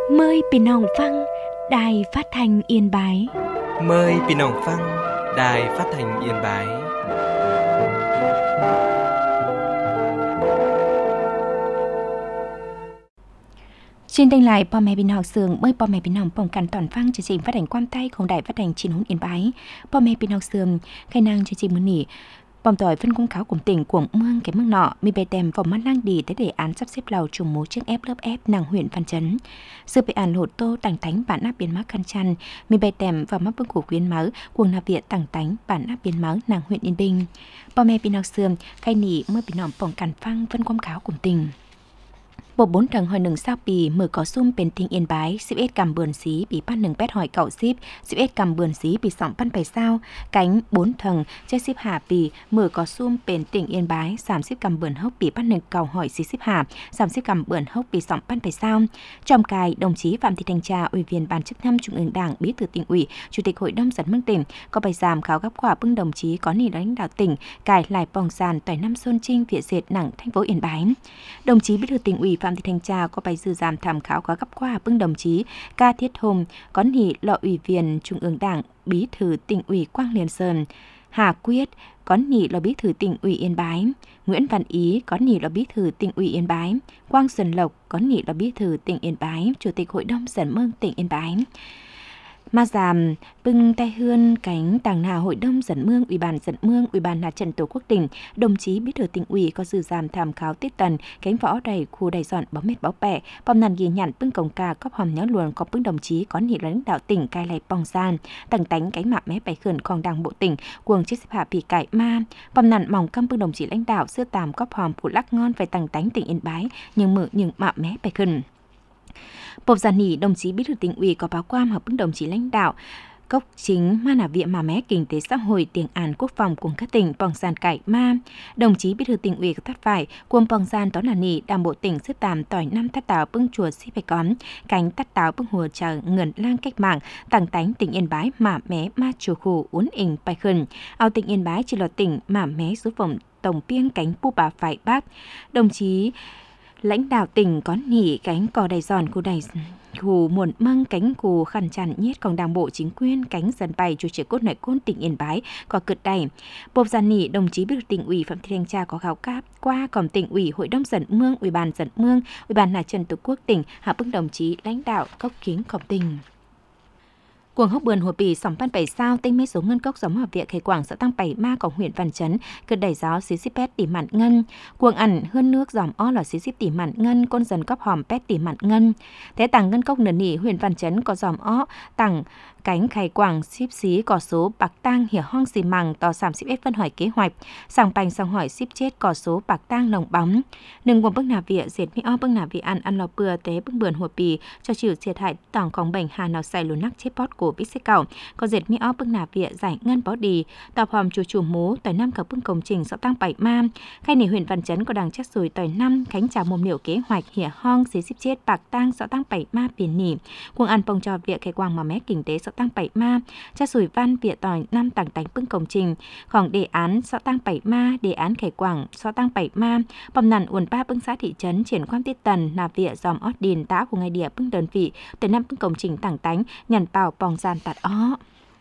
Mờiพี่น้องฟังđài phát thanh Yên Bái. Mời พี่น้องฟัง Đài Phát thanh Yên Bái. Xin tên lạiพ่อแม่พี่น้องสื่อเมื่อพ่อแม่พี่น้องป้องกันตอนฟังchương trình phát thanhความใต้ของđài phát thanh Chín Hún Yên Bái. พ่อแม่พี่น้องสื่อใครนางchương trìnhมื้อนี้ปอมตอยphân công cáo của tỉnh của mương cái mương nọ mi bè tèm vòng mắt năng đi tới đề án sắp xếp lầu trùng mố trước ép lớp ép nàng huyện Văn Chấn sư bị án hột tô tàng tánh bản áp biên mắc khăn chăn mi bè tèm vào mắt bưng cổ quyến máu cuồng nạp viện tàng tánh bản áp biên máu nàng huyện Yên Bình.พ่อแม่พี่น้องสื่อใครหนีเมื่อพี่น้องป้องกันฟังphân công cáo của tỉnh bộ 4 tầng hỏi 1 saoปีมือก่อซุ่มเป็นทิ้งเอ็นบาย11 กำเบือนสีปีปั้น1 8หอยเก่า11 กำเบือนสีปี2ปั้นไปเศร้าcánh 4 tầng 75 ปีมือก่อซุ่มเป็นติ่งเอ็นบาย30 กำเบือนhốc ปีปั้น1 เก่าหอย45 30 กำเบือนhốc ปี2ปั้นไปเศร้าtrong cài đồng chí Phạm Thị Thanh Trà ủy viên ban chức năm Trung ương Đảng bí thư tỉnh ủy chủ tịch hội đồng dân mương tỉnh có bài giảm khảo gấp quả bưng đồng chí có nỉ lãnh đạo tỉnh cài lại bòng sàn tỏi năm xuân trinh viện dệt nặng thành phố Yên Bái. Đồng chí bí thư tỉnh ủy Phạm Thị Thanh Trà có bài dự giảm tham khảo có gấp qua bưng đồng chí Ca Thiết Hùng có nỉ lọ ủy viên Trung ương Đảng bí thư tỉnh ủy Quang Liên Sơn, Hà Quyết có nỉ lọ bí thư tỉnh ủy Yên Bái, Nguyễn Văn Ý có nỉ lọ bí thư tỉnh ủy Yên Bái, Quang Xuân Lộc có nỉ lọ bí thư tỉnh Yên Bái, chủ tịch hội đồng dân mương tỉnh Yên Bái. Ma giảm bưng tay hươn cánh tàng hà hội đồng dân mương ủy ban mặt trận tổ quốc tỉnh đồng chí bí thư tỉnh ủy có dự giảm tham khảo tiết tần cánh võ đầy khu đầy dọn báo mệt báo bẹ bom nàn ghi nhận bưng cổng cà cóp hòm nhớ luồn có bưng đồng chí có nỉ lãnh đạo tỉnh cai lại bong gian tầng tánh cánh mạ mé bài khẩn còn đảng bộ tỉnh cuồng chiếc xếp hạ bị cải ma bom nàn mỏng căm bưng đồng chí lãnh đạo sưa tàm cóp hòm phụ lắc ngon phải tầng tánh tỉnh Yên Bái nhưng mự nhưng mạ mé bài khẩn. Bộ giản nỉ đồng chí bí thư tỉnh ủy có báo quam hợp bưng đồng chí lãnh đạo cốc chính ma nà viện mà mé kinh tế xã hội tiền an quốc phòng cùng các tỉnh bòng sàn cải ma đồng chí bí thư tỉnh ủy thắt phải cuồng bòng sàn đó là nỉ đảng bộ tỉnh sức tàm tỏi năm thắt táo bưng chùa si phải cóm cánh thắt táo bưng hùa chờ ngẩn lang cách mạng tàng tánh tỉnh Yên Bái mà mé ma chùa khủ uốn ỉnh bài khẩn ao tỉnh Yên Bái chỉ là tỉnh mà mé số phòng tổng piêng cánh pu bà phải bác đồng chí lãnh đạo tỉnh có nỉ cánh cò đầy giòn khu đầy khu muộn măng cánh khu khăn chăn nhét còn đảng bộ chính quyền cánh dân bày chủ chế cốt nội côn tỉnh Yên Bái có cực đầy bộ giản nỉ đồng chí bí thư tỉnh ủy Phạm Thị Thanh Trà có khảo cáp qua còn tỉnh ủy hội đồng dân mương ủy ban mặt trận tổ quốc tỉnh hạ bưng đồng chí lãnh đạo cốc kính cộng tỉnh. Cuồng hốc bườn hồ bì sòng pan 7 sao tinh mấy số ngân cốc giống hợp viện khề quảng xã tăng 7 ma của huyện Văn Chấn cực đẩy giáo xí xí pét tỉ mạn ngân cuồng ẩn hơn nước dòm o là xí xí tỉ mạn ngân con dần cóp hòm pét tỉ mạn ngân thế tàng ngân cốc nửa nỉ huyện Văn Chấn có dòm o tàng cánh khề quảng xíp xí có số bạc tang hiểu hong xì mằng tò sàm xíp ép phân hỏi kế hoạch sàng bành sàng hỏi xíp chết có số bạc tang nồng bóng nừng gồm bức nà viện diệt mi o bức nà viện ăn lò bừa tế bức bườn hồ bì cho chịu thiệt hại tòngของbệnh hà nào xài lùn nắc chết bót của bích xích cẩu có dệt mi o bức nà viện giải ngân bó đi tọp hòm chủ mú tỏi năm cả bưng công trình xã tăng 7 ma khai nỉ huyện Văn Chấn có đằng chắc rồi tỏi năm khánh chào mồm liệu kế hoạch hiểu hong xí xíp chết bạc tang xã tăng 7 ma biển nỉ cuồng ăn pông cho viện khề quang mà mé kinh tế xã tăng 7 ma chắc rồi văn viện tỏi năm tảng tánh bưng công trình khoảng đề án xã tăng 7 ma đề án khề quang xã tăng 7 ma bom nàn uẩn ba bưng xã thị trấn triển quan tiết tần nà viện dòm ót điền tá của ngày địa bưng đơn vị từ năm bưng công trình tảng tánh nhằn bảo bòng gian tạt ó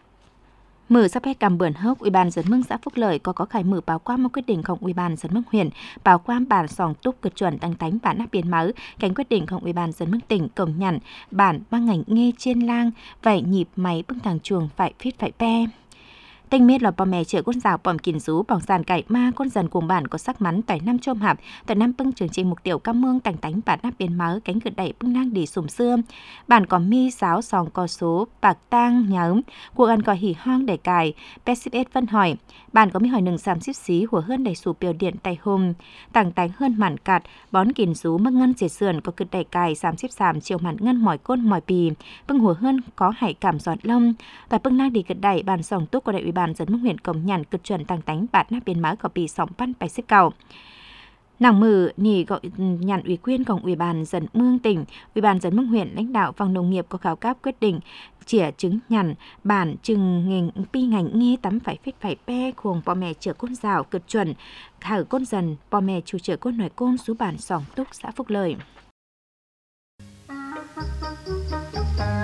mở sắp hết cầm bươn hốc ủy ban dân mương xã Phúc Lợi có khải mở báo quang một quyết địnhของủy ban dân mương huyện báo quang bản sòng túc cực chuẩn tăng tánh bản áp biến máu cánh quyết địnhของủy ban dân mương tỉnh công nhận bản ba ngành nghe trên lang vậy nhịp máy bưng thằng chuồng phải phít phải pe tinh miết là bò mè chở con rào bòm kín rú bỏng sàn cải ma con dần cùng bản có sắc mắn tỏi năm chôm hạp tỏi năm bưng trường trình mục tiêu cam mương tành tánh bản áp biến máu cánh cửa đẩy bưng nang đi sùm xưa bản có mi sáo sòng có số bạc tang nhớm cuộc ăn có hỉ hoang để cài pss phân hỏi bản có mi hỏi nừng xàm xíp xí của hơn đầy sù biểu điện tay hôm tàng tánh hơn mặn cạt bón kín rú mắc ngân diệt sườn có cực đẩy cài xàm xíp xàm chiều mặn ngân mỏi côn mỏi pì bưng hùa hơn có hải cảm giọt lông tại bưng nang đi cực đẩy bản sòng túc của đại ủy ban dân mương huyện công nhận cực chuẩn tăng tánh bản nắp biên máu có bị sòng pan bài xếp cầu nàng mử nỉ gọi nhận ủy quyềnของủy ban dân mương tỉnh ủy ban dân mương huyện lãnh đạo phòng nông nghiệp có khảo cáp quyết định chỉa chứng nhận bản chừng ngành pi ngành nghe tắm phải phết phải pe khuồng bò mè chữa côn rào cực chuẩn hở côn dần bò mè chủ chữa côn nổi côn số bản sòng túc xã Phúc Lợi.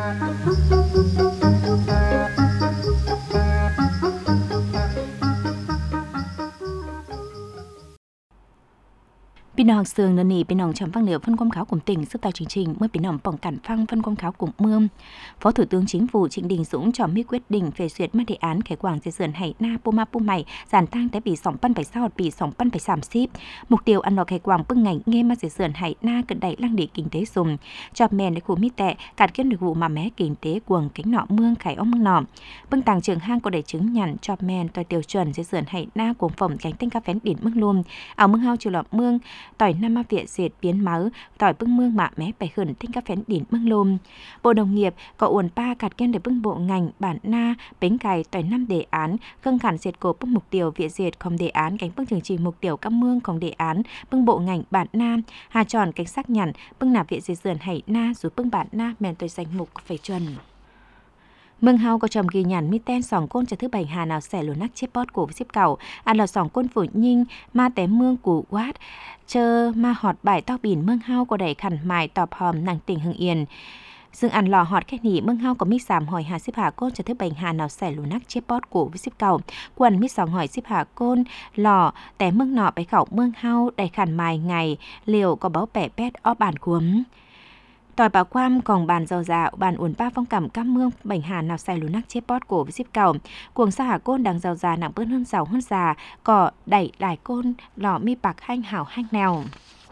พี่น้องเสืองนันนี่พี่น้องชมฟังเหนือphân công khảo cùng tỉnh sức tàu chương trình mới พี่น้อง ป้องกันฟังphân công khảo cùng mương. Phó Thủ tướng Chính phủ Trịnh Đình Dũng cho biết quyết định phê duyệt mà đề án khởi quảng dây sườn hải na Puma Pumai giảm tăng tớiปี2026 ปี2030. Mục tiêu ăn lò khởi quảng bưng ngành nghe mà dây sườn hải na cận đẩy lăng địa kinh tế dùng cho men để khu mi tệ cản kiên được vụ mà mé kinh tế quần cánh nọ mương khải ông mương nọ bưng tàng trường hang có để chứng nhận cho men tỏi tiêu chuẩn dây sườn hải na cùng phẩm cánh tinh ca phén đỉnh mương luôn ảo mương hao chiều lọ mương tỏi Nam Ma Viện diệt biến máu tỏi bưng mương mạ mé bài khẩn tinh các phén đỉnh mương lôm. Bộ Nông nghiệp có uồn pa cạt kiên để bưng bộ ngành bản na bánh cày tỏi 5 đề án khâng khản diệt cổ bưng mục tiêu viện diệt không đề án cánh bưng chương trình mục tiêu các mương không đề án bưng bộ ngành bản na hà tròn cánh sắc nhằn bưng nạp viện diệt sườn hải na rồi bưng bản na mèn tôi danh mục phải chuẩn. Mương hao có trầm ghi nhàn mi ten sòng côn cho thứ bảy hà nào xẻ lùn nắc chép bót của xếp cầu ăn là sòng côn phủ nhinh ma té mương của quát chơ ma họt bài tao bìn mương hao có đẩy khẩn mài tọp hòm nàng tỉnh Hưng Yên dương ăn lò họt khách nỉ mương hao có mít sàm hỏi hà xếp hà côn cho thứ bảy hà nào xẻ lùn nắc chép bót của xếp cầu quần mít sòng hỏi xếp hà côn lò té mương nọ bấy khẩu mương hao đẩy khẩn mài ngày liều có báo bẻ pét ó bàn cuống. Tỏi bảo quam còn bàn dầu dạo bàn uốn ba phong cảm cam mương bảnh hà nào xài lú nắc chép bót cổ với xếp cầu cuồng sa hà côn đang dầu già nặng bớt hơn giàu hơn già cỏ đẩy đài côn lò mi bạc hanh hảo hanh nèo.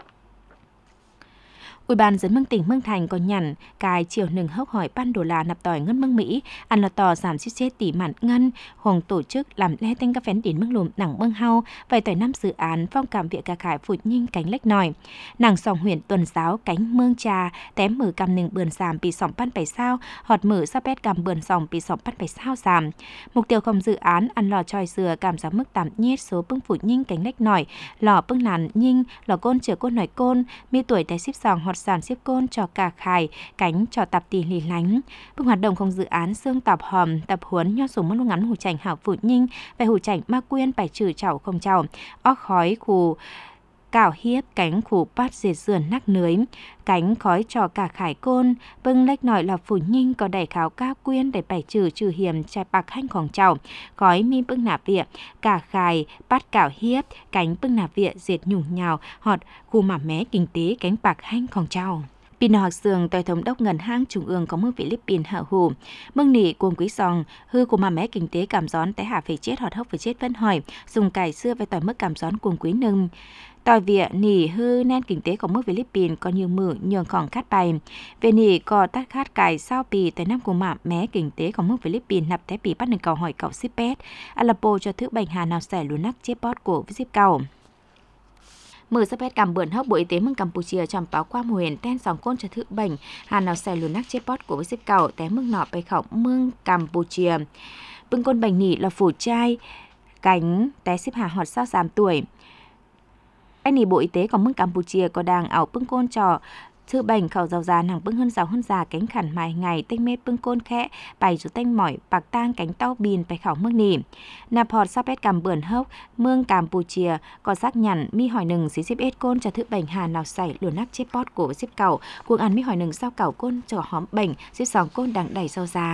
Ủy ban dân mương tỉnh Mương Thành có nhằn cài chiều nừng hốc hỏi ban đô la nạp tỏi ngân mương Mỹ ăn là tò giảm chết tỷ mạn ngân hồng tổ chức làm lẽ tên các phén đỉnh mương lùm nặng mương hao vài tỏi năm dự án phong cảm viện cả khải phụt nhinh cánh lách nòi nàng sòng huyện tuần giáo cánh mương trà tém mở cầm nừng bườn giảm bị sòng pan bảy sao họt mở sắp bét cầm bườn sòng bị sòng pan bảy sao giảm mục tiêu không dự án ăn lò tròi dừa cảm giá mức tạm nhiết số bưng phụt nhinh cánh lách nòi lò bưng làn nhinh lò côn chở côn nòi côn mi tuổi té ship sòng họt sản xếp côn cho cả khải cánh cho tập tỷ lì lánh bước hoạt động không dự án xương tập hòm tập huấn nho súng mất luôn ngắn hủ chảnh hảo phụ nhinh về hủ chảnh ma quyên bài trừ chảo không chảo óc khói khù cảo hiếp cánh khủ bát diệt sườn nắc nưới cánh khói cho cả khải côn bưng lách nọi là phủ nhinh có đẩy kháo ca quyên để bài trừ hiểm chai bạc hanhของchảo khói mi bưng nạp viện cả khải bát cảo hiếp cánh bưng nạp viện diệt nhung nhào họt khu mả mé kinh tế cánh bạc hanhของchảo. Pin học sường tòa thống đốc ngân hang trung ương có mương Philippines hạ hủ mương nỉ cuồng quý sòng hư của mà mé kinh tế cảm gión té hạ phải chết họt hốc phải chết vẫn hỏi dùng cải xưa về tỏi mức cảm gión cuồng quý nâng tỏi vỉa nỉ hư nên kinh tế của mức Philippines có nhiều mử nhường khoảng khát bài về nỉ có tát khát cải sao pì tới năm của mà mé kinh tế của mức Philippines nạp té pì bắt nâng cầu hỏi cậu ship pet Alapo cho thứ bệnh hà nào xẻ lú nắc chép bót của với ship cầu. Mở sắp hết cầm bươn hốc Bộ Y tế mương Campuchia trong báo qua huyền ten sòng côn cho thứ bệnh hà nào xài lùn nắc chết bót của với xếp cầu té mương nọ bay khẩu mương Campuchia bưng côn bệnh nỉ là phủ chai cánh té xếp hà họt sao giảm tuổi anh nỉ Bộ Y tế của mương Campuchia có đang ảo bưng côn trò thư bệnh khẩu giàu già nàng bưng hơn già cánh khẩn mài ngày tinh mê bưng côn khẽ bày chú tanh mỏi bạc tang cánh tao bìn bày khảo mương nỉ nạp họt sắp hết cầm bươn hốc mương Campuchia có xác nhằn mi hỏi nừng xí xếp ết côn cho thư bệnh hà nào xảy luồn nắc chép bót của xếp cầu cuồng ăn mi hỏi nừng sao cảo côn cho hóm bệnh xếp sòng côn đang đẩy giàu già.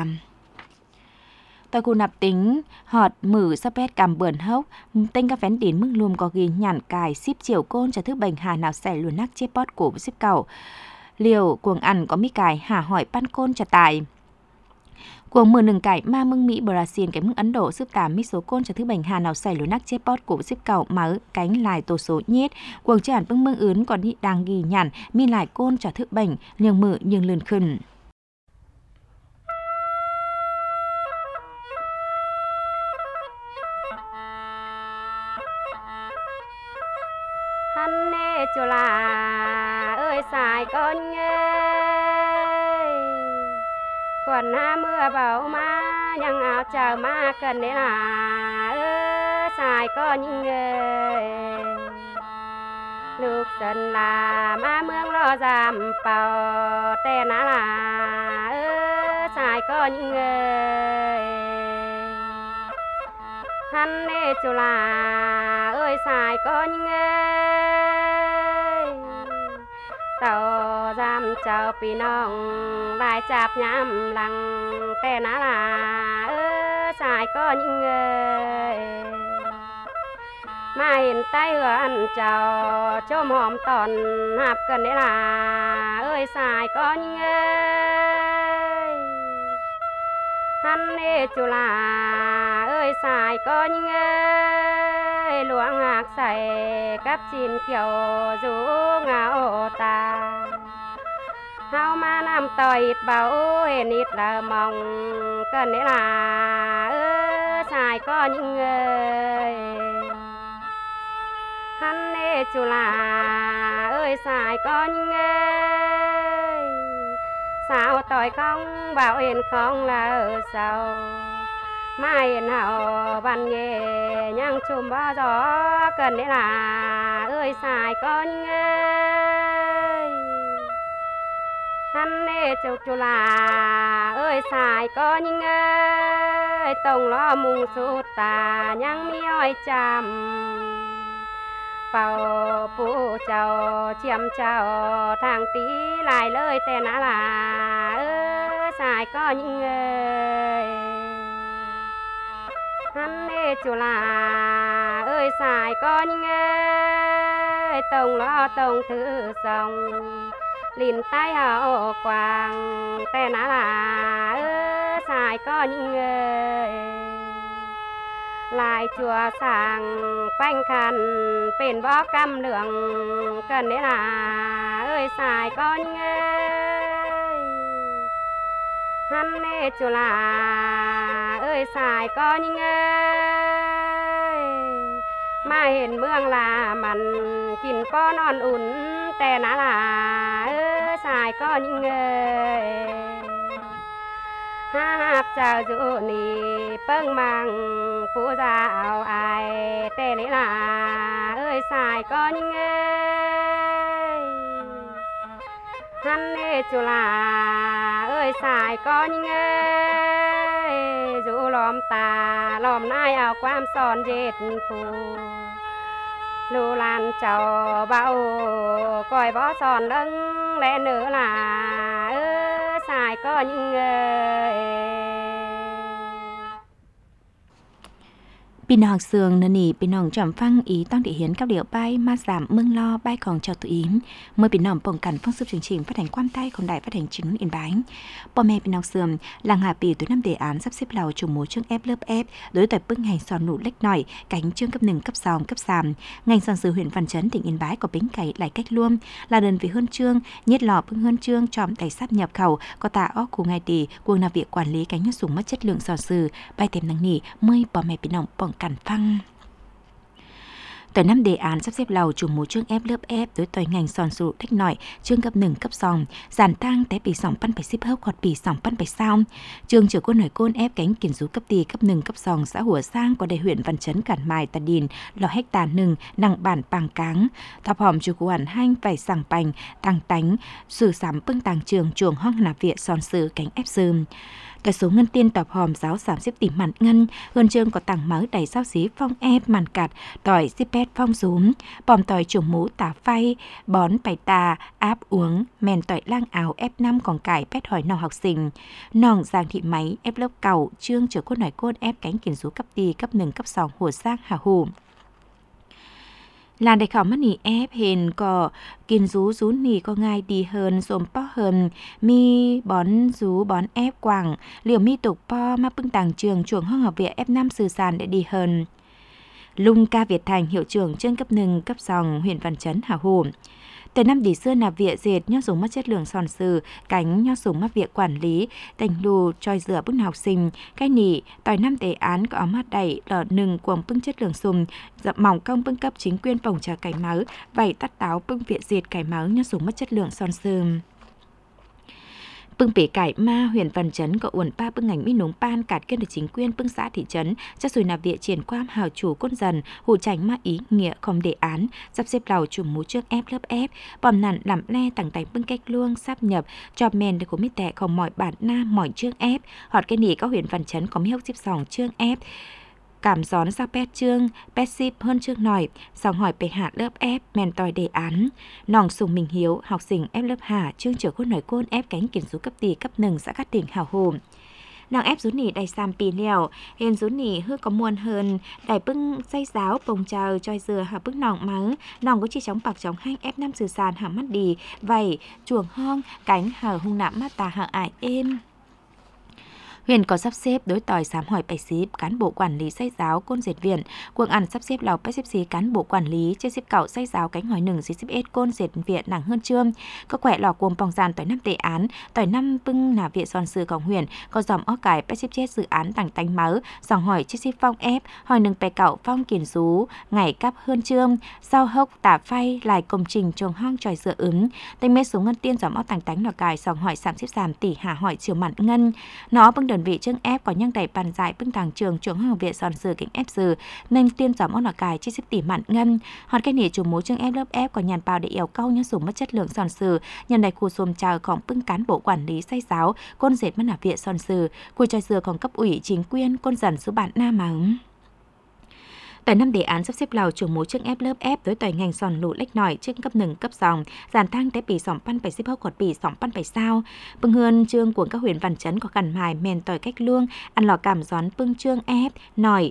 Tại khu nạp tính họt mử sắp hết cầm bươn hốc tên các phén đỉnh mương lùm có ghi nhằn cài ship chiều côn cho thứ bệnh hà nào xẻ luồn nắc chép bót của xếp cầu liều cuồng ăn có mi cài hà hỏi pan côn cho tài cuồng mưa nừng cải ma mương Mỹ Brazil cái mương Ấn Độ sức 8 mít số côn cho thứ bệnh hà nào xẻ luồn nắc chép bót của xếp cầu máu cánh lại tổ số nhiết cuồng chỉ hẳn bưng mương ướn còn đang ghi nhằn mi lại côn cho thứ bệnh nhường mử nhường lươn khẩn. Hắn nê chùa là ơi xài con ơi quần ha mưa bão ma nhằng áo chờ ma cần đấy là ơi xài con ơi lúc dần là ma mương lo giảm bào tè ná là ơi xài con ơi hắn nê chùa là ơi xài con ơi เต่าจำเจ้าพี่น้องลายจับย้ำหลังแต่นาลาสายก็ยิ่งมาเห็นใต้เหือนเจ้าชมหอมตอนหับกันได้ล่ะสายก็ยิ่งฮันเนจุลาสายก็ยิ่งหลวงหักใส่กับจีนเกี่ยวสูงเงาตาเฮามานำต่อยเบาเห็นนิดละมองกันได้ล่ะสายก็ยิ่งฮันเนจุลาสายก็ยิ่งสาวต่อยของเบาเห็นของเราเศร้ามาเห็นเฮาบันเย่ยังชุมบ่จอเกินได้ล่ะสายก็ยิ่งฮันเนจุลาสายก็ยิ่งต้องล้อมุงสุดตายังมีอ้อยจำเป่าปูเจ้าเจียมเจ้าทางตีลายเลยแต่นาลาสายก็ยิ่งฮันเนจุลาสายก็ยิ่งต้องล้อต้องถือส่องลิ้นใต้เฮากวางแต่นาลาสายก็ยิ่งลายจัวสั่งแป้งคันเป็นบ่อกำเหลืองกันได้ล่ะสายก็ยิ่งฮันเนจุลาสายก็ยิ่งมาเห็นเมืองลามันกินป้อนอนอุ่นแต่นาลาสายก็ยิ่งหากเจ้าจุนี่เปิ้งมังผู้สาวอายแต่ลิลาสายก็ยิ่งฮันเนจุลาสายก็ยิ่งจุล้อมตาล้อมนายเอาความสอนเย็ดผู้ลูลานเจ้าเบาก้อยบ่สอนเลิงและเนื้อล่ะสายก็ยิ่งพี่น้องเสืองนั่นนี่พี่น้องจำฟังอีต้องได้เห็นกับเดี่ยวใบมาสามเมืองลอใบของเจ้าตัวอิมเมื่อพี่น้องป้องกันฟังซึบชิงๆphát hànhความใต้ของđại phát hành chính nón in bánhพ่อแม่พี่น้องเสือหลังหาปีตัวน้ำเดán sắp xếp lầu chủng mũ chương ép lớp ép đối tại bước ngành sòn nụ lách nổi cánh chương cấp 1 cấp 2 cấp 3 ngành sòn sự huyện Văn Chấn tỉnh Yên Bái có bến cày lại cách luôn là đơn vị hơn chương nhiệt lò bưng hơn chương chọn đẩy sắp nhập khẩu có tạ óc của ngài tỷ quân làm việc quản lý cánh nhát súng mất chất lượng sòn sự bay thêm năng nỉ mơiพ่อแม่พี่น้องป้องกันฟังTỏi năm đề án sắp xếp lầu chủng mũ chương ép lớp ép đối tỏi ngành sòn sụ thách nổi chương cấp 1 cấp 2 giản tăng téปี2010ขอดปี2020chương trưởng quân hải côn ép cánh kiểm rú cấp tỷ cấp 1 cấp 2xã Hùa Sang có đại huyện Văn Chấn Cản Mài Tà Điền lò hecta 1 nặng bản Pàng Cáng thập hòm chủ quản hanh phải sảng bành tăng tánh sử sắm bưng tàng trường chuồng hoang nạp viện sòn sứ cánh ép sơm Cái số ngân tiên tọp hòm giáo giảm xếp tỉ mặn ngân, hơn chương có tảng máu đầy sao xí phong ép màn cạt, tỏi xếp pét phong rúm, bòm tỏi trùng mũ tả phay, bón bày tà, áp uống, mèn tỏi lang áo ép 5 còn cải pét hỏi nòng học sinh. Nòng giang thị máy ép lớp cầu, chương trở cốt hỏi côn ép cánh kiến rú cấp tì, cấp 1, cấp 2 Hùa Sang Hà Hù. Làn đại khảo mắt nỉ ép hền có kiên rú nỉ có ngai đi hơn xôm po hơn mi bón rú bón ép quảng liều mi tục po mà bưng tàng trường chuồng hoang học viện ép 5 sư sàn để đi hơn. Lung ca Việt Thành hiệu trưởng chương cấp 1, cấp 2 huyện Văn Chấn Hà Hồ. Từ năm đi xưa nạp viện dệt nhó súng mất chất lượng sòn sừ, cánh nhó súng mất viện quản lý, thành lù tròi rửa bức học sinh, cái nỉ, tỏi năm đề án có ống hát đẩy, lọ nừng cuồng bưng chất lượng sùng, dập mỏng công bưng cấp chính quyền phòng trà cánh máu, vảy tắt táo bưng viện dệt cải máu nhó súng mất chất lượng sòn sừ. Bưng bể cải ma huyện Văn Chấn có uẩn pa bưng ngành mi núng pan cạt kiên được chính quyền bưng xã thị trấn chắc rồi nạp viện triển qua hào chủ côn dần hủ tránh ma ý nghĩa không đề án sắp xếp lầu chủ mú trước ép lớp ép bòm nặn làm le tặng tánh bưng cách luông sắp nhập cho men được của mi tệ không mọi bản na mọi chương ép họt cái nỉ có huyện Văn Chấn có mi hốc xếp sòng chương ép cảm gión sao pet chương, pet ship hơn chương nòi, xong hỏi bề hạ lớp ép men tòi đề án. Nòng sùng mình hiếu, học sinh ép lớp hạ, chương trưởng khôn nói côn ép cánh kiểm số cấp tỷ cấp nừng xã Cát Tỉnh hào hồ. Nàng ép rú nỉ đầy xàm pì lèo, hên rú nỉ hư có muôn hơn, đài bưng dây giáo bồng trào choi dừa hạ bưng nòng máu, nòng có chi chóng bạc chóng hanh ép năm sử sàn hạ mắt đi, vảy, chuồng hong, cánh hở hung nạm mát tà hạ ải êm. Huyền có sắp xếp đối tỏi sám hỏi bạch xí cán bộ quản lý sách giáo côn dệt viện, cuồng ăn sắp xếp lào bách xếp xí cán bộ quản lý chơi xếp cậu sách giáo cánh hỏi nừng xí xếp ết côn dệt viện nặng hơn trương. Có quẹ lò cuồng bòng giàn tỏi năm tệ án, tỏi năm bưng nà viện son sưของHuyền, có dòm ó cải bách xếp chết dự án tặng tánh máu, dòng hỏi chơi xếp phong ép, hỏi nừng bè cậu phong kiền rú, ngày cắp hơn trương, sau hốc tả phay lại công trình trồng hong tròi dựa ứng, tênh mê xuống ngân tiên dòm ó tặng tánh lò cải dòng hỏi sám xếp giảm tỷ hà hỏi chiều mặn ngân. Nó bưng đơn vị chương ép có nhân đẩy bàn giải bưng thằng trường trưởng hàng viện sòn sừ kính ép sừ nên tiên gióm on là cài chi xếp tỷ mặn ngân hòn cái nỉ chủ mối chương ép lớp ép có nhàn bào để yêu câu nhân sủng mất chất lượng sòn sừ nhân đại khu xôm chàoของbưng cán bộ quản lý sách giáo côn dệt mất là viện sòn sừ khu tròi dừa còn cấp ủy chính quyền côn dần số bạn na mắng. Tại năm đề án sắp xếp lào trường mối chương ép lớp ép đối tỏi ngành sòn lụ lách nổi chương cấp nừng cấp dòng giàn thang té bì sỏng pan phải xếp hốc quạt bì sỏng pan phải sao bưng hơn chương của các huyện văn chấn có gần mài mền tỏi cách luông ăn lò cảm gión bưng chương ép nổi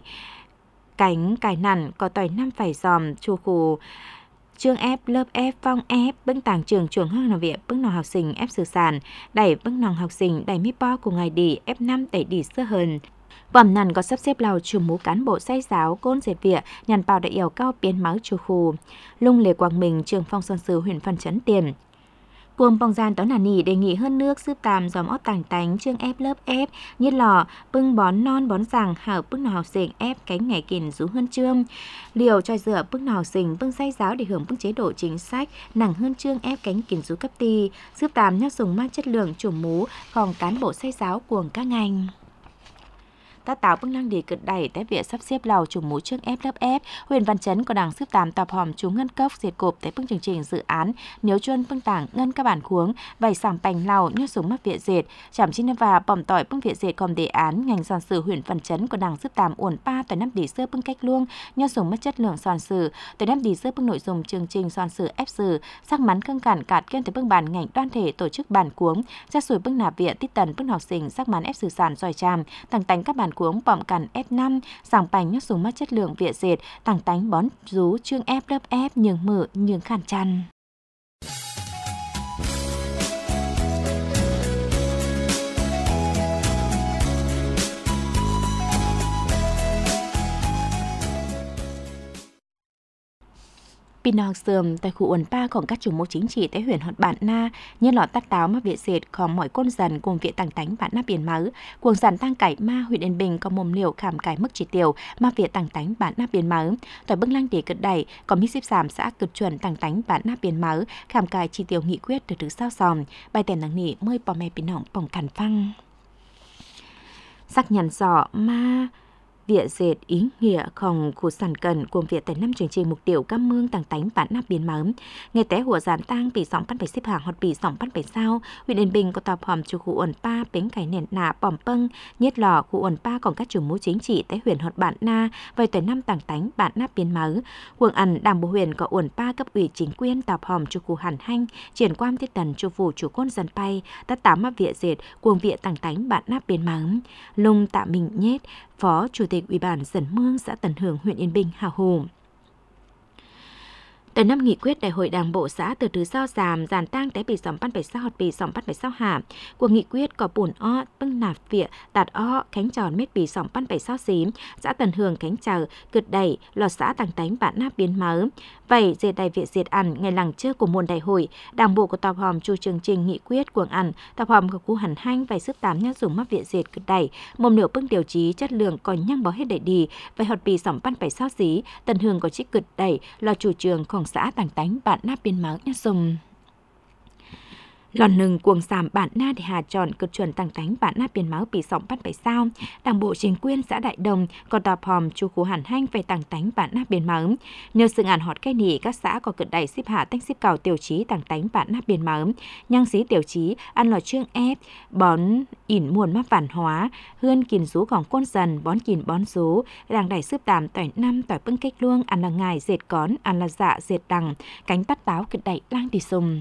cánh cài nằn có tỏi năm phải dòm chua khù chương ép lớp ép phong ép bưng tàng trường trường hơn là viện bưng nòng học sinh ép sử sàn đẩy bưng nòng học sinh đẩy mi po của ngày đi ép 5 đẩy đi sơ hơn. Vòng nằn có sắp xếp lào chủ mũ cán bộ sách giáo côn dệt viện nhàn bào đại yêu cao biến máu chù khù lung lề quảng mình trường phong sơn sứ huyện văn chấn tiền cuồng bong gian táo nà nỉ đề nghị hơn nước giúp tàm dòm ót tàng tánh chương ép lớp ép như lò bưng bón non bón rằng hở bưng nào học sinh ép cánh ngày kìn rú hơn trương liều cho dựa bưng nào học sinh bưng sách giáo để hưởng bưng chế độ chính sách nặng hơn trương ép cánh kìn rú cấp ti giúp tàm nhắc dùng mang chất lượng chủ mũ còn cán bộ sách giáo cuồng các ngành. Ta tạo bưng năng để cực đẩy tại việc sắp xếp lào chủ mũ chương ép lớp ép huyện văn chấn có đảng sức tàm tập hòm chú ngân cốc diệt cộp tại bưng chương trình dự án nếu chuyên bưng tảng ngân các bản khuống vầy sảm bành lào như súng mắc viện dệt chảm chi và bỏm tỏi bưng viện dệt còn đề án ngành sòn sử huyện văn chấn có đảng sức tàm uẩn pa tại năm đỉ sơ bưng cách luông như súng mất chất lượng sòn sử tại năm đỉ sơ bưng nội dung chương trình sòn sử ép sử sắc mắn khương cản cạt kiên tại bưng bản ngành đoan thể tổ chức bản cuống ra sủi bưng nạp viện tít tần bưng học sinh sắc mắn ép sử sản giỏi tràm tàng tánh các bản cuống bỏm cằn F5, sàng bành nhắc dùng mất chất lượng viện dệt, tàng tánh bón rú chương ép lớp ép nhường mở nhường khàn chăn. Pin học sườm tại khu uẩn paของcác chủ mô chính trị tại huyện Hòn Bản Na như lọ tắt táo mà viện dệtของmọi côn dần cùng viện tàng tánh bản na biển máu cuồng dàn tăng cải ma huyện Yên Bình có mồm liều khảm cải mức chỉ tiêu mà viện tàng tánh bản na biển máu tỏi bưng lăng để cực đẩy có mi xếp giảm xã cực chuẩn tàng tánh bản na biển máu khảm cải chỉ tiêu nghị quyết được thứ sao sòm bài tèn nắng nỉ mơi bò mè pin hỏng bỏng cằn phăng sắc nhằn sọ ma Viện dệt ý nghĩaของkhu sản cần cùng viện tại năm chương trình mục tiêu cam mương tàng tánh bản nắp biến máu ngày té hùa giàn tang bị sóng pan phải xếp hàng hoặc bị sóng pan phải sao huyện Yên Bình có tập hòm chủ khu uẩn pa bến cải nền nạ bòm pâng nhất lò khu uẩn pa còn các chủ mũ chính trị tại huyện Hòn Bản Na về tại năm tàng tánh bản nắp biến máu quận ẩn đảng bộ huyện có uẩn pa cấp ủy chính quyền tập hòm chủ khu hàn hanh triển quan tiết tần chủ phủ chủ côn dần pay đã tám map viện dệt cuồng viện tàng tánh bản nắp biến máu lung tạ mình nhét Phó Chủ tịch Ủy ban Dần Mương xã Tần Hưởng huyện Yên Bình hào hùng. Tại năm nghị quyết đại hội đảng bộ xã từ thứ sao giảm giàn tang té bị sỏng pan phải sao hột bị sỏng pan phải sao hạ của nghị quyết có bùn o bưng nạp viện tạt o cánh tròn mét bị sỏng pan phải sao xím xã Tần Hưởng cánh chờ cực đẩy lò xã tàng tánh bản nắp biến máu vậy dệt đại viện dệt ăn ngày làng chơi của môn đại hội đảng bộ của tập hòm chu chương trình nghị quyết của ăn tập hòm của khu hẳn hanh vậy sức tám nhát dùng mắc viện dệt cực đẩy mồm liệu bưng điều trí chất lượng còn nhăng bó hết đẩy đi vậy hột bị sỏng pan phải sao xí Tần Hưởng có chiếc cực đẩy lò chủ trườngของxã tàng tánh bản nắp biến máu nhát dùng Lòn nừng cuồng sàm bản na để hà chọn cực chuẩn tăng tánh bản na biển máu bị sọng bắt bảy sao. Đảng bộ chính quyền xã Đại Đồng còn tọp hòm chu khu hẳn hanh về tăng tánh bản na biển máu. Nhờ sự ngàn họt cái nỉ các xã có cực đẩy xếp hạ tách xếp cầu tiểu chí tăng tánh bản na biển máu. Nhang xí tiểu chí ăn lò trương ép bón ỉn muôn mắc văn hóa hươn kìn rú gỏng côn dần bón kìn bón rú đàng đẩy xếp tàm tỏi năm tỏi bưng cách luông ăn là ngài dệt cón ăn là dạ dệt đằng cánh tắt táo cực đẩy lang đi sùng.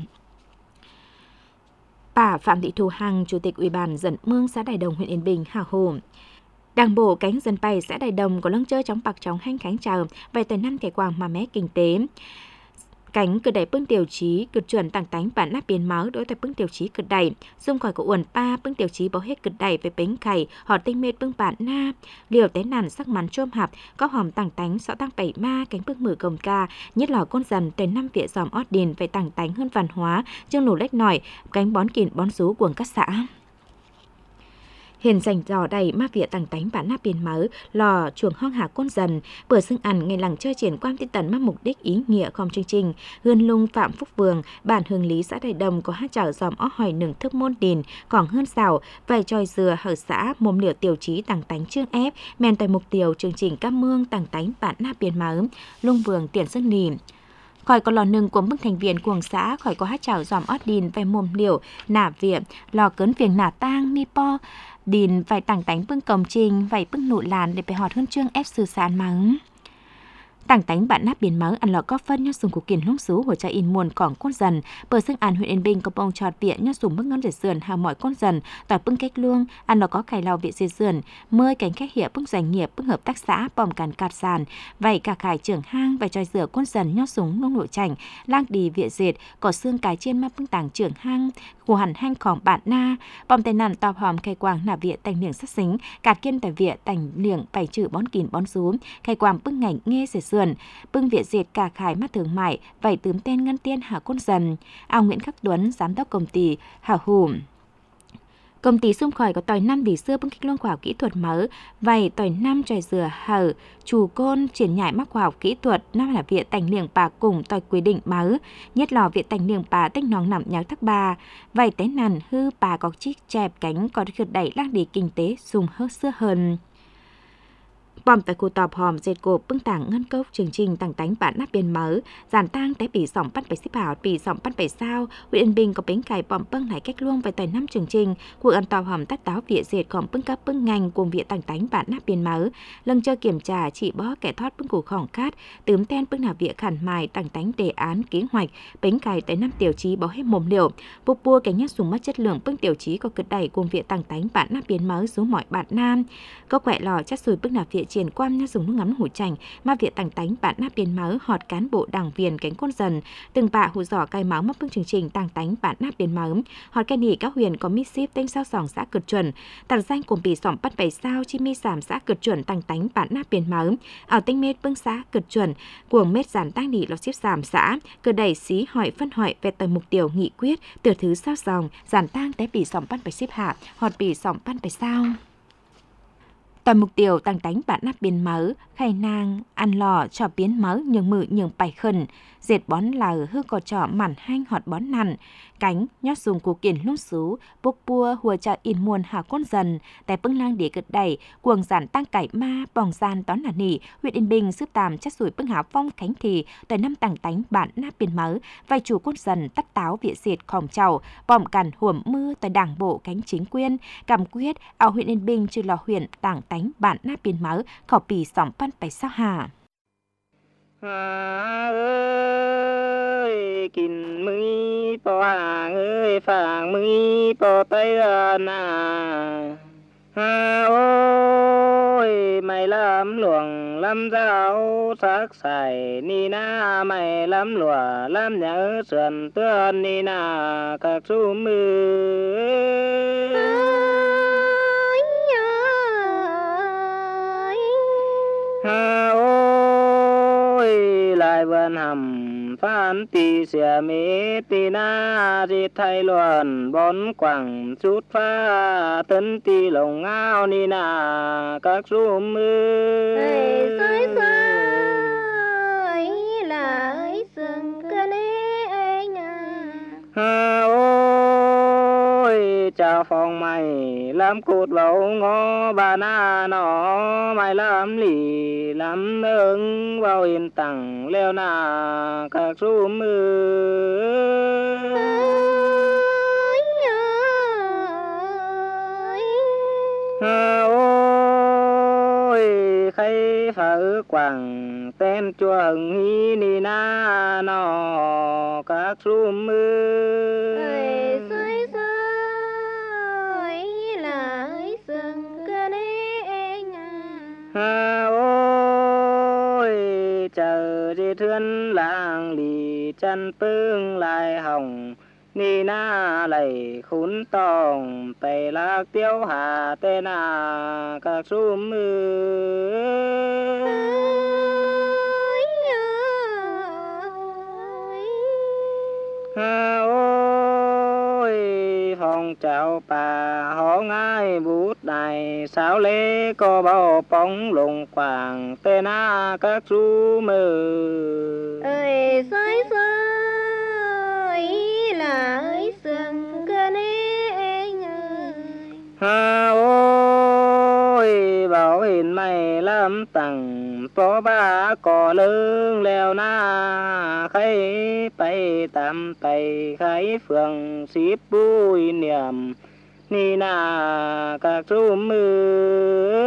Bà Phạm Thị Thu Hằng, Chủ tịch Ủy ban Dân Mương xã Đại Đồng, huyện Yên Bình, Hà Hồ. Đảng bộ cánh dân bày xã Đại Đồng có lăng chơi trong bạc trong hành khánh chờ về tới năm kẻ quàng mà mé kinh tế. Cánh cực đẩy bưng tiêu chí cực chuẩn tăng tánh bản nắp biến máu đối với bưng tiêu chí cực đẩy dùng khỏi của uẩn pa bưng tiêu chí bảo hết cực đẩy về bánh khẩy họ tinh mệt bưng bản na liều té nản sắc mắn chôm hạp có hòm tăng tánh sọ tăng bảy ma cánh bưng mử công ca nhất lò con dần tới năm vỉa dòm ót điền về tăng tánh hơn văn hóa chương nổ lách nổi cánh bón kìn bón rú của các xã. Hiện dành dò đầy ma vỉa tăng tánh bản nắp biến máu lò chuồng hoang hạ côn dần bữa xưng ăn ngày làng chơi triển quan tinh tần mang mục đích ý nghĩa không chương trình hươn lung Phạm Phúc Vườn bản hương lý xã Đại Đồng có hát chảo dòm ó hỏi nừng thức môn đền còn hơn xảo vài tròi dừa ở xã mồm liều tiểu chí tăng tánh chương ép men tại mục tiêu chương trình các mương tăng tánh bản nắp biến máu lung vườn tiền sơn nì. Khỏi có lò nừng của bức thành viên cuồng xã khỏi có hát chảo dòm ót đìn về mồm liều nả viện lò cấn viền nả tang mi po đìn vài tảng tánh bưng cổng trình vài bưng nụ làn để phải họt hơn chương ép sư sàn mắng. Tảng tánh bạn nắp biến máu ăn lò có phân nhớ dùng của kiền lông xú của cha in muôn cỏng côn dần bờ xưng ăn huyện Yên Bình có bông trọt viện nhớ dùng mức ngón để sườn hào mỏi côn dần tỏi bưng cách luông ăn lò có cải lào viện dê sườn mơi cánh khách hiệu bưng doanh nghiệp bưng hợp tác xã bòm càn cạt sàn vảy cả khải trưởng hang vài tròi rửa côn dần nhớ súng nông nội chảnh lang đi viện dệt có xương cái trên mắt bưng tảng trưởng hang của hẳn hanhของbạn na bòm tay nằn tọp hòm khai quàng nả viện tành liệng sát xính cạt kiên tại viện tành liệng bảy chữ bón kìn bón rú khai quàng bưng ngảnh nghe dệt sườn bưng viện dệt cả khải mắt thương mại vảy tướm tên ngân tiên Hà Côn Dần ao Nguyễn Khắc Tuấn giám đốc công ty Hà Hủ. Công ty xung khỏi có tỏi năm đỉ xưa bưng kích luông khoa học kỹ thuật mở vầy tỏi năm tròi dừa hở chủ côn triển nhại mắc khoa học kỹ thuật năm là viện tành liềng bà cùng tỏi quy định mở nhất lò viện tành liềng bà tích nòng nằm nháo thắc bà vầy té nằn hư bà có chiếc chẹp cánh có được đẩy lang đi kinh tế dùng hơn xưa hơn. Bòm tại khu tọp hòm dệt cổ bưng tảng ngân cốc chương trình tăng tánh bản nắp biên mở giàn tang té bị sỏng bắt bảy xếp hảo bị sỏng bắt bảy sao huyện Yên Bình có bánh cải bòm bưng lại cách luông về tỏi năm chương trình cuộc ăn tọp hòm tắt táo vỉa dệt còn bưng cấp bưng ngành cùng viện tăng tánh bản nắp biên mở lần chơi kiểm tra chỉ bó kẻ thoát bưng củ khỏng cát tướm ten bưng nào vỉa khản mài tăng tánh đề án kế hoạch bánh cải tới năm tiểu chí bó hết mồm liều bục bua cái nhát dùng mất chất lượng bưng tiểu chí có cực đẩy cùng viện tăng tánh bản nắp biên mở xuống mọi bạn nam có quẹ lò chất sùi bưng nào vỉa triển quan nhá dùng nước ngắm hủ chành ma viện tăng tánh bản nắp biến máu họt cán bộ đảng viên cánh côn dần từng bạ hủ giỏ cai máu mắc bưng chương trình tăng tánh bản nắp biến máu họt cai nỉ các huyền có mít ship tên sao sòng xã cực chuẩn tặng danh cùng bị sòng bắt bảy sao chi mi giảm xã cực chuẩn tăng tánh bản nắp biến máu ở tinh mết bưng xã cực chuẩn cuồng mết giảm tăng nỉ lọ ship giảm xã cơ đẩy xí hỏi phân hỏi về tờ mục tiêu nghị quyết từ thứ sao sòng giảm tăng té bị sòng bắt bảy ship hạ họt bị sòng bắt bảy sao. Toàn mục tiêu tăng tánh bản nắp biến máu, khai nang, ăn lò, cho biến máu nhường mự nhường bài khẩn, dệt bón lờ hư cò trọ mản hanh họt bón nằn, cánh nhót dùng của kiển lúc xú, bốc bua hùa cho in muôn Hà Côn Dần, tại bưng lang đĩa cực đẩy, cuồng giản tăng cải ma, bòng gian tón là nỉ, huyện Yên Bình xếp tàm chất sủi bưng hảo phong khánh thì, tại năm tăng tánh bản nắp biến máu, vai chủ Côn Dần tắt táo vịa diệt khòng chầu, bòm cằn huẩm mưa tại đảng bộ cánh chính quyền, cầm quyết, ở huyện Yên Bình trừ lò huyện tảng tánh bản nắp biến máu, khẩu bì sỏng pan phải sao hà. Hà ơi kín mây po hàng ơi phàng mây po tây na hà ôi mày làm luồng làm rau sắc sải ni na mày làm lụa làm nhớ sườn tươn ni na các su mưa hà ôi lại vườn hầm phan tì xìa mê tì na di thay luận bón quảng chút pha tấn tì lồng ngao ni na các su mưa sơi lại sừng cơ nê anh hà ôi chào phong mày làm cột vào ngõ bà na nó mày làm lì làm ứng vào yên tặng leo na các số mưa ôi khay phá quảng tên chùa hưng hi ni na nó các số mưa ôi chờ dê thươn làng lì chân pương lại hồng ni na lầy khốn tòng tay lạc tiêu hà tê na các số mưa ôi phong trào bà họ ngay bút này sao lê có bao bóng lùng quảng tê na các số mưa ơi xoay xoay là ơi sừng cơ nê anh ôi bảo hình mày làm tặng phó ba cỏ lưng leo na khay bay tạm tay khay phường xíp bùi niệm ni na các số mưa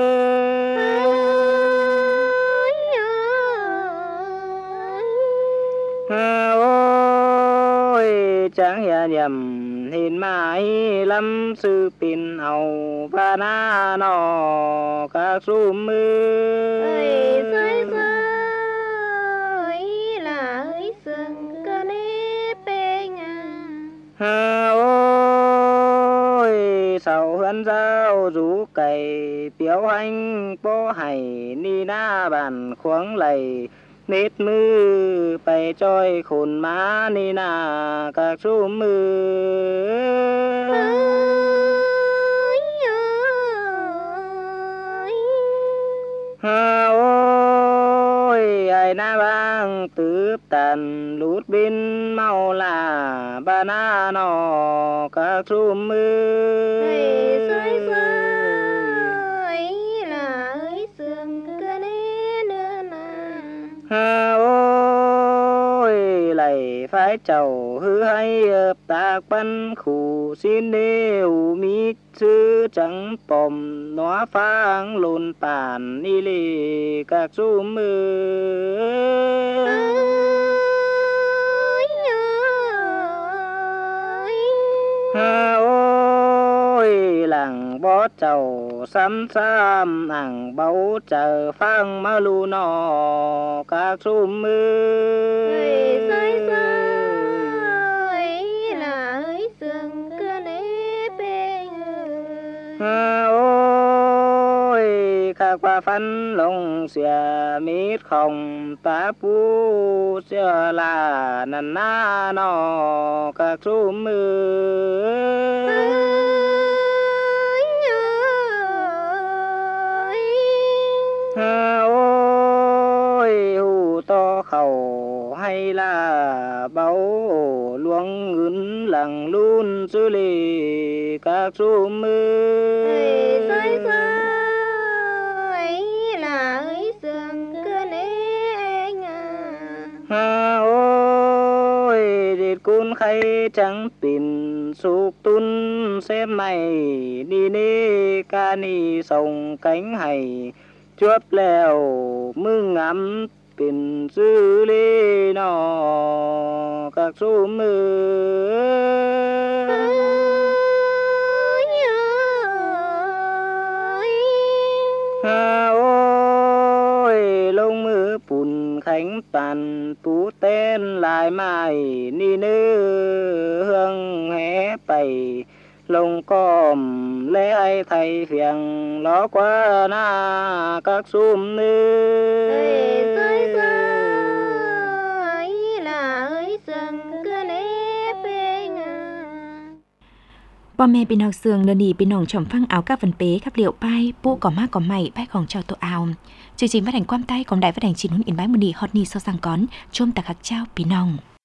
ôi chẳng hiểu nhầm hình mãi lâm sư pin hầu và na nọ các số mưa xoay xoay là ơi sừng cơ nê bê ôi sầu hân giao rú cày biểu hành bó hay ni na bàn khoáng lầy nết mưa bay trôi khôn má ni na các số mưa ôi ai na bang tướp tàn lút bên mau là ba na nọ các số mưa xoay xoay là ơi sừng cơ nê nữa nà ôi lầy phải chầu hư hay tạc bắn khủ xin đều mít sư trắng bòm nó phang lồn bản đi lì các số mưa ôi làng bó chầu xăm xăm ảng báu chờ phang ma lu nọ các số mưa xoay xoay là ơi sừng cơ nê bê ôi các qua phân lông xìa mít không tá pu xìa là nần na nọ các số mưa ôi hù to khẩu hay là báu luông ngươn lằng luôn xử lý các số mưa xoay xoay là ơi sừng cơ nê ôi điệt cún khay trắng pin sụp tun xem mày đi nê ca ni sông cánh hay chuấp lèo mương ngắm pin xử lý nọ các số mưa ôi lông mưa bùn khánh toàn tú tên lại mài ni nữ hương hé bày lông còm lẽ ai thầy phiền ló quá na các xùm nữ xoay xoay là ơi sừng cơ nê bê Bò mẹ bên học sường đơn đi bên nòng chồng phăng áo các phần bế các liệu pai pu có ma có mày pai còn cho tội áo chương trình phát hành quam tay còn đại phát hành chỉ muốn in bái một đi hot ni sau sang cón chôm tạc hạc trao bên nòng